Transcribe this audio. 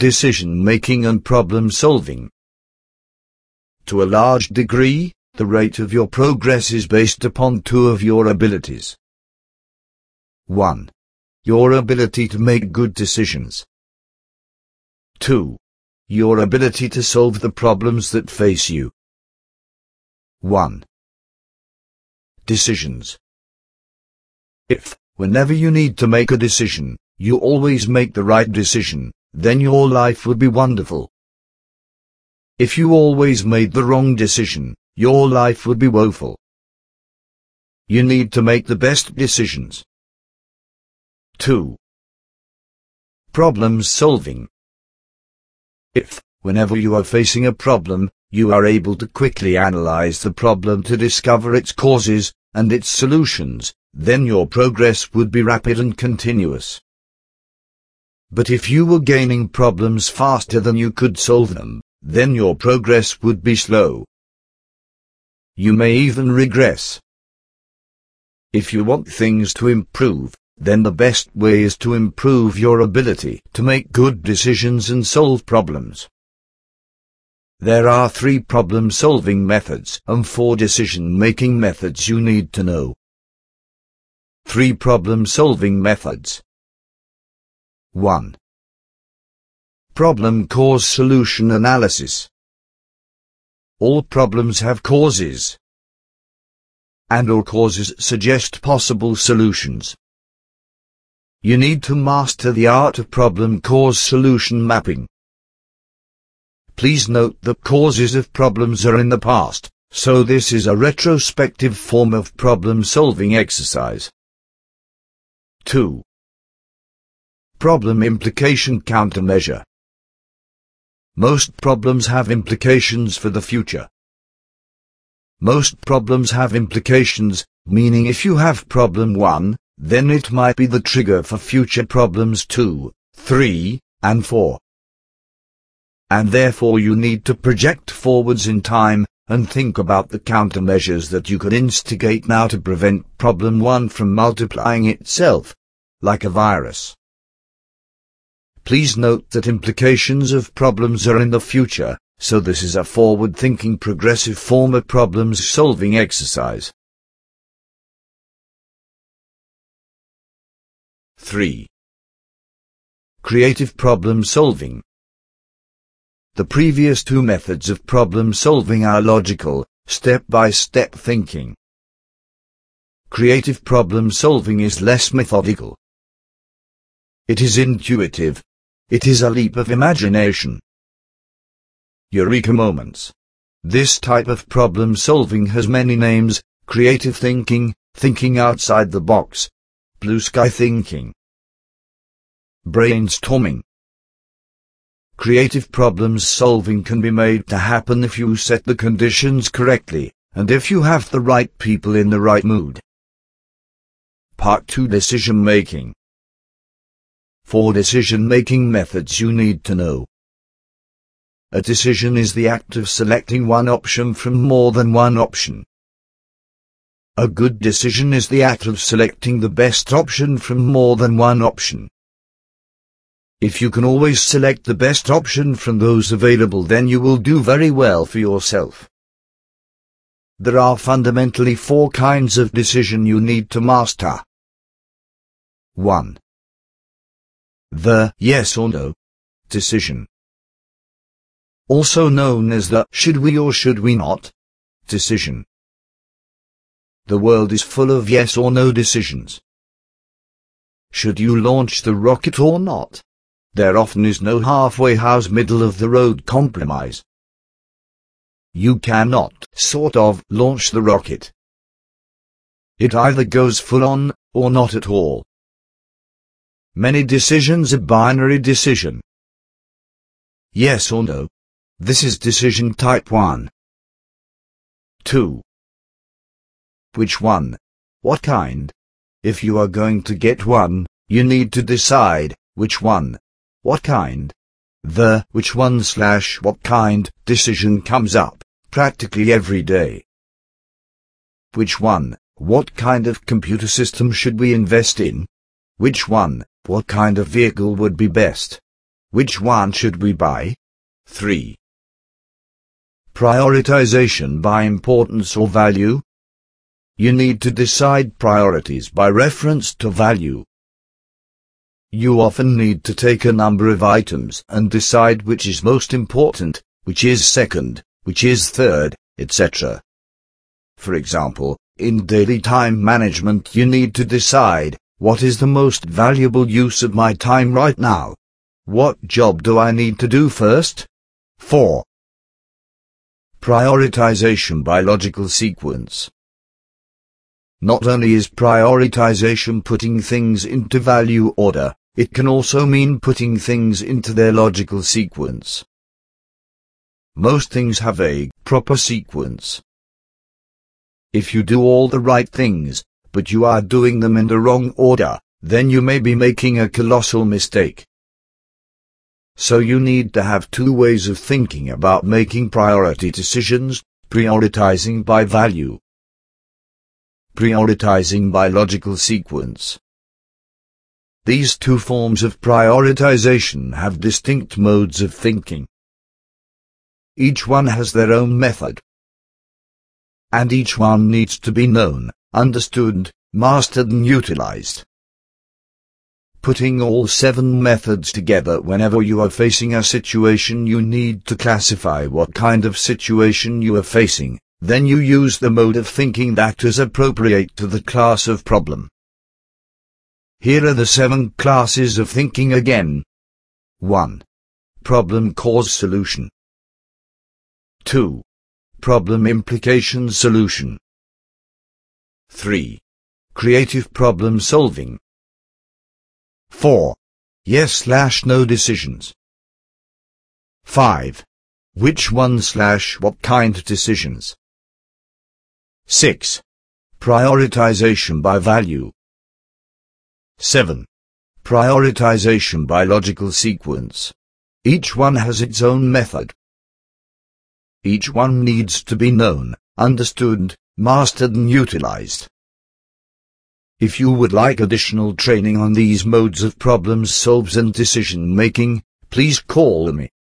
decision-making and problem-solving. To a large degree, the rate of your progress is based upon two of your abilities. 1. Your ability to make good decisions. 2. Your ability to solve the problems that face you. 1. Decisions. If, whenever you need to make a decision, you always make the right decision, then your life would be wonderful. If you always made the wrong decision, your life would be woeful. You need to make the best decisions. 2. Problem solving. If, whenever you are facing a problem, you are able to quickly analyze the problem to discover its causes and its solutions, then your progress would be rapid and continuous. But if you were gaining problems faster than you could solve them, then your progress would be slow. You may even regress. If you want things to improve, then the best way is to improve your ability to make good decisions and solve problems. There are 3 problem-solving methods and 4 decision-making methods you need to know. 3 problem-solving methods. 1. Problem cause-solution analysis. All problems have causes, and all causes suggest possible solutions. You need to master the art of problem cause-solution mapping. Please note that causes of problems are in the past, so this is a retrospective form of problem-solving exercise. 2. Problem implication countermeasure. Most problems have implications for the future. Most problems have implications, meaning if you have problem 1, then it might be the trigger for future problems 2, 3, and 4. And therefore you need to project forwards in time, and think about the countermeasures that you could instigate now to prevent problem 1 from multiplying itself, like a virus. Please note that implications of problems are in the future, so this is a forward-thinking progressive form of problem-solving exercise. 3. Creative problem solving. The previous 2 methods of problem solving are logical, step-by-step thinking. Creative problem solving is less methodical. It is intuitive. It is a leap of imagination. Eureka moments. This type of problem solving has many names: creative thinking, thinking outside the box, blue sky thinking, brainstorming. Creative problem solving can be made to happen if you set the conditions correctly, and if you have the right people in the right mood. Part 2: Decision making. 4 decision-making methods you need to know. A decision is the act of selecting one option from more than one option. A good decision is the act of selecting the best option from more than one option. If you can always select the best option from those available, then you will do very well for yourself. There are fundamentally 4 kinds of decision you need to master. 1. The yes or no decision. Also known as the should we or should we not decision. The world is full of yes or no decisions. Should you launch the rocket or not? There often is no halfway house middle-of-the-road compromise. You cannot, sort of, launch the rocket. It either goes full on, or not at all. Many decisions are binary decision. Yes or no. This is decision type 1. 2. Which one? What kind? If you are going to get one, you need to decide which one. What kind? The which one / what kind decision comes up practically every day. Which one? What kind of computer system should we invest in? Which one? What kind of vehicle would be best? Which one should we buy? 3. Prioritization by importance or value. You need to decide priorities by reference to value. You often need to take a number of items and decide which is most important, which is second, which is third, etc. For example, in daily time management you need to decide, what is the most valuable use of my time right now? What job do I need to do first? 4. Prioritization by logical sequence. Not only is prioritization putting things into value order, it can also mean putting things into their logical sequence. Most things have a proper sequence. If you do all the right things, but you are doing them in the wrong order, then you may be making a colossal mistake. So you need to have two ways of thinking about making priority decisions: prioritizing by value, prioritizing by logical sequence. These two forms of prioritization have distinct modes of thinking. Each one has their own method. And each one needs to be known, understood, mastered and utilized. Putting all 7 methods together whenever you are facing a situation, you need to classify what kind of situation you are facing, then you use the mode of thinking that is appropriate to the class of problem. Here are the 7 classes of thinking again. 1. Problem cause solution. 2. Problem implication solution. 3. Creative problem solving. 4. Yes/no decisions. 5. Which one/what kind decisions. 6. Prioritization by value. 7. Prioritization by logical sequence. Each one has its own method. Each one needs to be known, understood, mastered and utilized. If you would like additional training on these modes of problem solves and decision making, please call me.